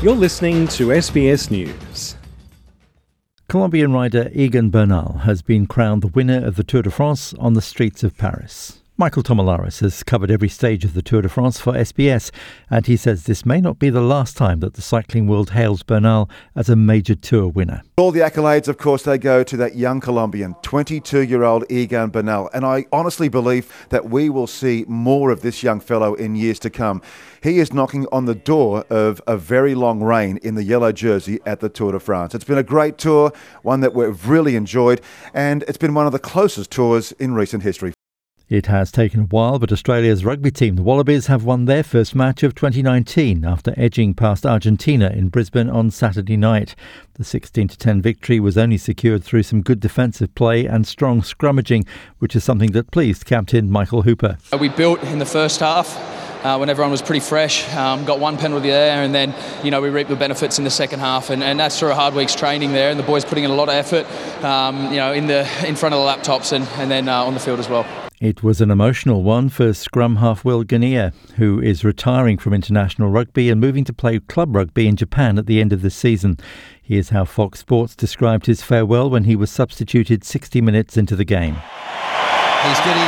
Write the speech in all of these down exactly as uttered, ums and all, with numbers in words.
You're listening to S B S News. Colombian rider Egan Bernal has been crowned the winner of the Tour de France on the streets of Paris. Michael Tomalaris has covered every stage of the Tour de France for S B S, and he says this may not be the last time that the cycling world hails Bernal as a major Tour winner. All the accolades, of course, they go to that young Colombian, twenty-two-year-old Egan Bernal, and I honestly believe that we will see more of this young fellow in years to come. He is knocking on the door of a very long reign in the yellow jersey at the Tour de France. It's been a great tour, one that we've really enjoyed, and it's been one of the closest tours in recent history. It has taken a while, but Australia's rugby team, the Wallabies, have won their first match of twenty nineteen after edging past Argentina in Brisbane on Saturday night. The sixteen to ten victory was only secured through some good defensive play and strong scrummaging, which is something that pleased captain Michael Hooper. We built in the first half uh, when everyone was pretty fresh, um, got one penalty there, and then you know we reaped the benefits in the second half, and, and that's through a hard week's training there, and the boys putting in a lot of effort, um, you know, in the in front of the laptops and, and then uh, on the field as well. It was an emotional one for scrum half Will Guinea, who is retiring from international rugby and moving to play club rugby in Japan at the end of the season. Here's how Fox Sports described his farewell when he was substituted sixty minutes into the game. He's getting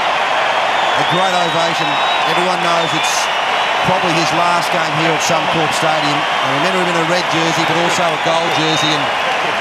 a great ovation. Everyone knows it's probably his last game here at Suncorp Stadium. I remember him in a red jersey, but also a gold jersey, and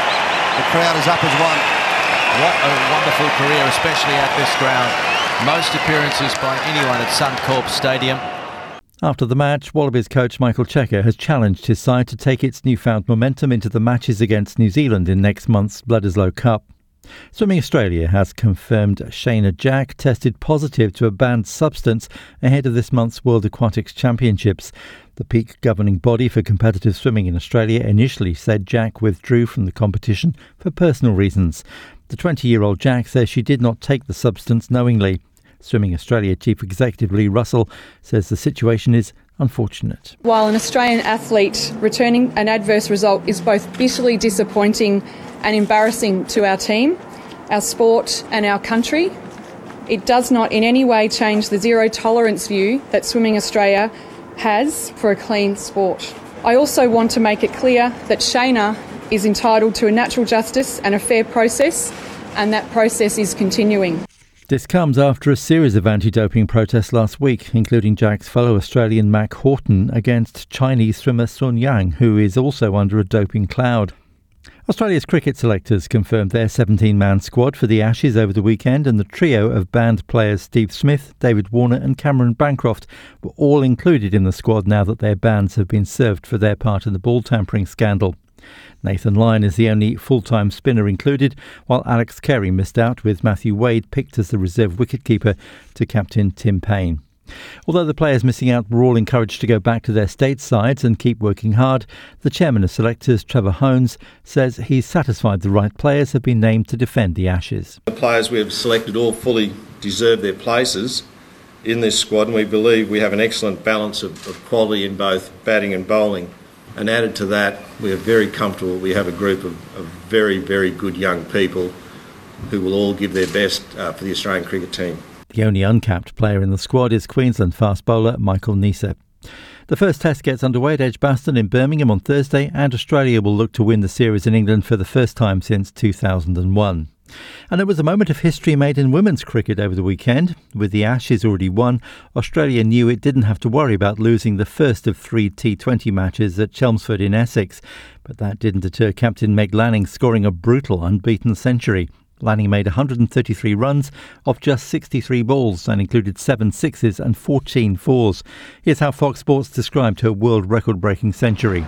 the crowd is up as one. What a wonderful career, especially at this ground. Most appearances by anyone at Suncorp Stadium. After the match, Wallabies coach Michael Cheika has challenged his side to take its newfound momentum into the matches against New Zealand in next month's Bledisloe Cup. Swimming Australia has confirmed Shayna Jack tested positive to a banned substance ahead of this month's World Aquatics Championships. The peak governing body for competitive swimming in Australia initially said Jack withdrew from the competition for personal reasons. The twenty-year-old Jack says she did not take the substance knowingly. Swimming Australia Chief Executive Lee Russell says the situation is unfortunate. While an Australian athlete returning an adverse result is both bitterly disappointing and embarrassing to our team, our sport and our country, it does not in any way change the zero tolerance view that Swimming Australia has for a clean sport. I also want to make it clear that Shayna is entitled to a natural justice and a fair process, and that process is continuing. This comes after a series of anti-doping protests last week, including Jack's fellow Australian Mac Horton against Chinese swimmer Sun Yang, who is also under a doping cloud. Australia's cricket selectors confirmed their seventeen-man squad for the Ashes over the weekend, and the trio of banned players Steve Smith, David Warner and Cameron Bancroft were all included in the squad now that their bans have been served for their part in the ball tampering scandal. Nathan Lyon is the only full-time spinner included, while Alex Carey missed out, with Matthew Wade picked as the reserve wicketkeeper to captain Tim Payne. Although the players missing out were all encouraged to go back to their state sides and keep working hard, the chairman of selectors, Trevor Hones, says he's satisfied the right players have been named to defend the Ashes. The players we have selected all fully deserve their places in this squad, and we believe we have an excellent balance of, of quality in both batting and bowling. And added to that, we are very comfortable we have a group of, of very, very good young people who will all give their best uh, for the Australian cricket team. The only uncapped player in the squad is Queensland fast bowler Michael Neser. The first test gets underway at Edgbaston in Birmingham on Thursday, and Australia will look to win the series in England for the first time since two thousand one. And there was a moment of history made in women's cricket over the weekend. With the Ashes already won, Australia knew it didn't have to worry about losing the first of three T twenty matches at Chelmsford in Essex. But that didn't deter captain Meg Lanning scoring a brutal unbeaten century. Lanning made one hundred thirty-three runs off just sixty-three balls and included seven sixes and fourteen fours. Here's how Fox Sports described her world record-breaking century.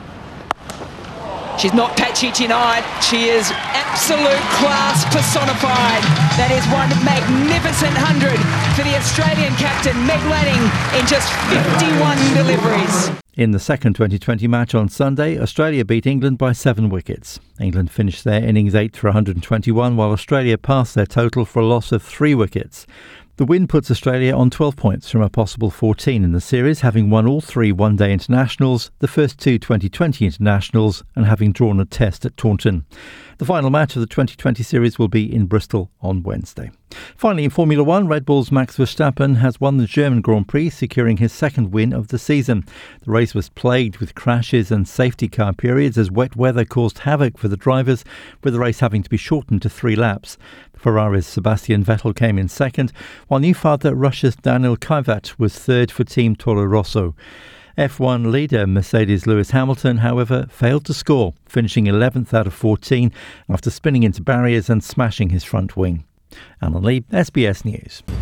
She's not patchy tonight. She is absolute class personified. That is one magnificent hundred for the Australian captain Meg Lanning in just fifty-one deliveries. In the second twenty twenty match on Sunday, Australia beat England by seven wickets. England finished their innings eight for one hundred twenty-one, while Australia passed their total for a loss of three wickets. The win puts Australia on twelve points from a possible fourteen in the series, having won all three one-day internationals, the first two twenty twenty internationals, and having drawn a test at Taunton. The final match of the twenty twenty series will be in Bristol on Wednesday. Finally, in Formula One, Red Bull's Max Verstappen has won the German Grand Prix, securing his second win of the season. The race was plagued with crashes and safety car periods as wet weather caused havoc for the drivers, with the race having to be shortened to three laps. Ferrari's Sebastian Vettel came in second, while new father Russia's Daniil Kvyat was third for Team Toro Rosso. F one leader Mercedes Lewis Hamilton, however, failed to score, finishing eleventh out of fourteen after spinning into barriers and smashing his front wing. Alan Lee, S B S News.